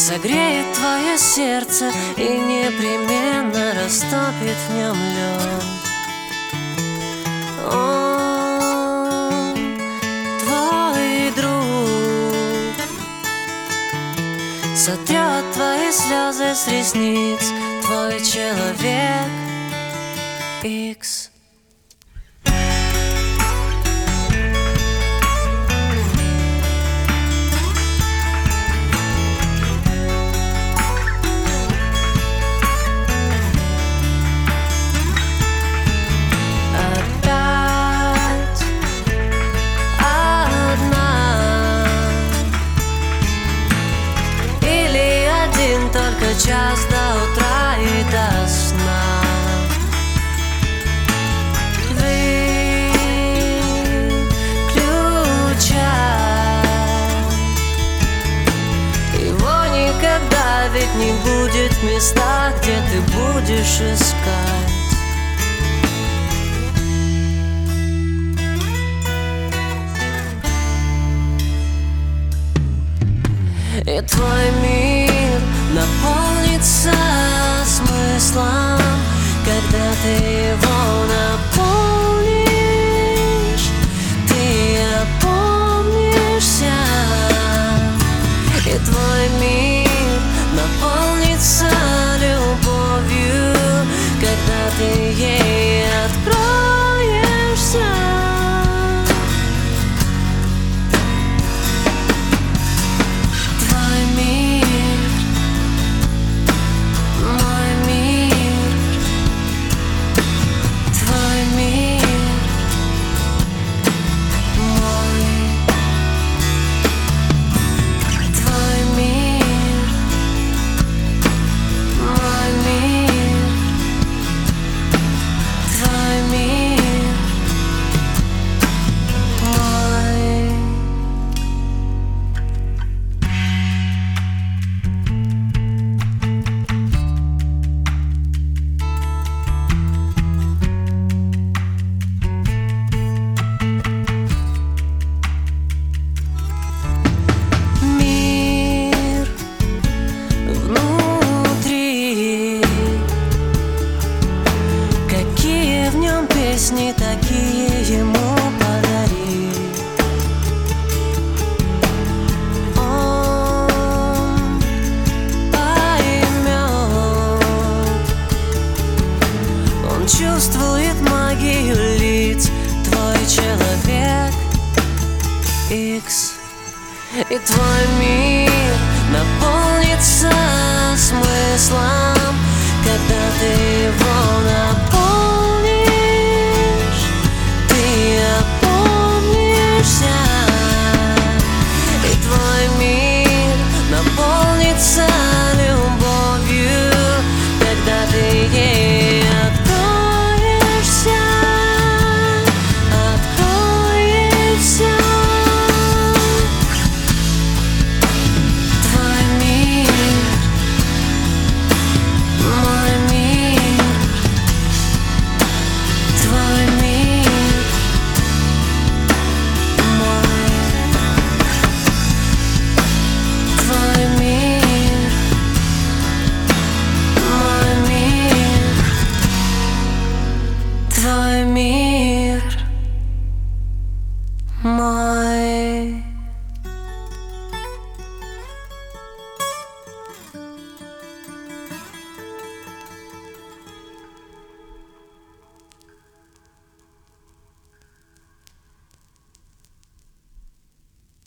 согреет твое сердце и непременно растопит в нем лед. Он твой друг, сотрет твои слезы с ресниц, твой человек Икс. Только час до утра и до сна. Выключай, его никогда ведь не будет в местах, где ты будешь искать. И твой мир наполнится смыслом, когда ты его наполнишь, ты опомнишься. И твой мир наполнится любовью, когда ты ей откроешься. Песни такие ему подари. Он поймет, он чувствует магию лиц, твой человек Икс. И твой мир наполнится смыслом, когда ты его наполнишь. И твой мир наполнится любовью, когда ты ей откроешься, откроешься. Твой мир, мой мир, твой мир, твой мир, мой.